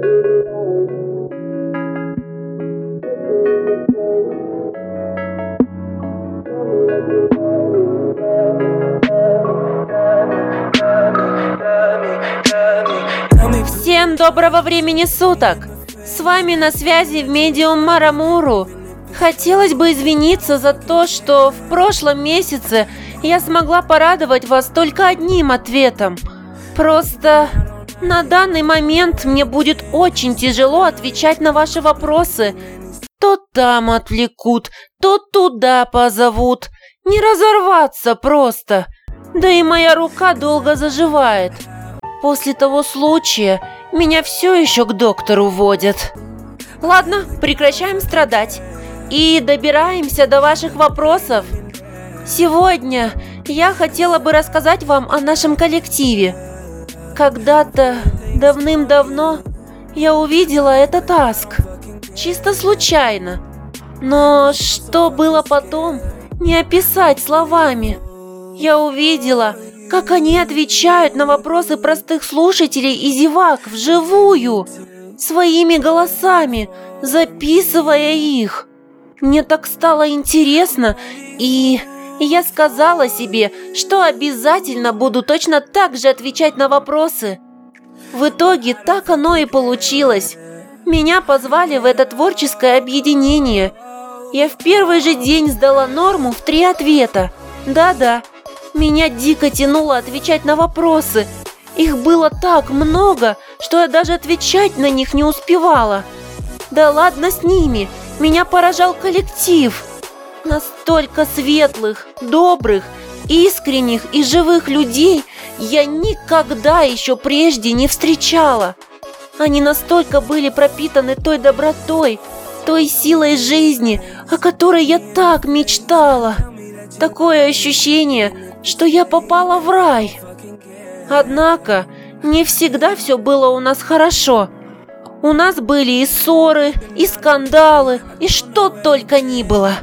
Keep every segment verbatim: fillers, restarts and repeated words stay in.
Всем доброго времени суток! С вами на связи в Медиум Марамуру. Хотелось бы извиниться за то, что в прошлом месяце я смогла порадовать вас только одним ответом. Просто на данный момент мне будет очень тяжело отвечать на ваши вопросы. То там отвлекут, то туда позовут. Не разорваться просто. Да и моя рука долго заживает. После того случая меня все еще к доктору водят. Ладно, прекращаем страдать. И добираемся до ваших вопросов. Сегодня я хотела бы рассказать вам о нашем коллективе. Когда-то, давным-давно, я увидела этот аск. Чисто случайно. Но что было потом, не описать словами. Я увидела, как они отвечают на вопросы простых слушателей и зевак вживую, своими голосами, записывая их. Мне так стало интересно, и я сказала себе, что обязательно буду точно так же отвечать на вопросы. В итоге так оно и получилось. Меня позвали в это творческое объединение. Я в первый же день сдала норму в три ответа. Да-да. Меня дико тянуло отвечать на вопросы. Их было так много, что я даже отвечать на них не успевала. Да ладно с ними, меня поражал коллектив. Настолько светлых, добрых, искренних и живых людей я никогда еще прежде не встречала. Они настолько были пропитаны той добротой, той силой жизни, о которой я так мечтала. Такое ощущение, что я попала в рай. Однако, не всегда все было у нас хорошо. У нас были и ссоры, и скандалы, и что только ни было.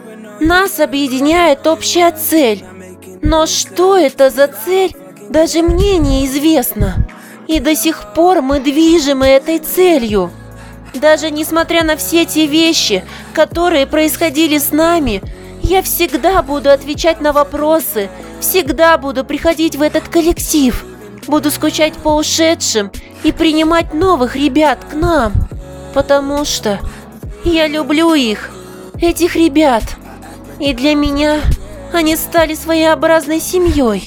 Нас объединяет общая цель. Но что это за цель, даже мне неизвестно. И до сих пор мы движимы этой целью. Даже несмотря на все те вещи, которые происходили с нами, я всегда буду отвечать на вопросы, всегда буду приходить в этот коллектив, буду скучать по ушедшим и принимать новых ребят к нам, потому что я люблю их, этих ребят, и для меня они стали своеобразной семьей.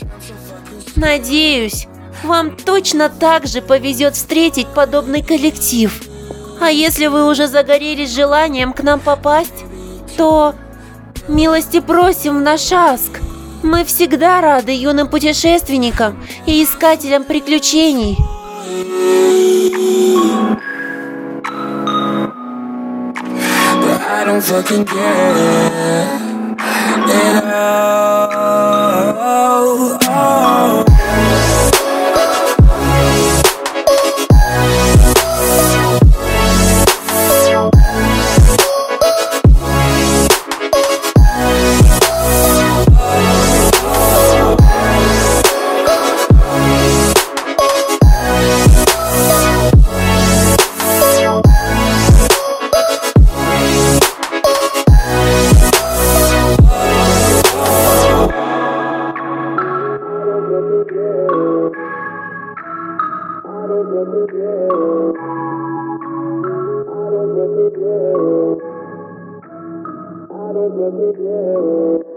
Надеюсь, вам точно так же повезет встретить подобный коллектив. А если вы уже загорелись желанием к нам попасть, то милости просим в наш аск. Мы всегда рады юным путешественникам и искателям приключений. I don't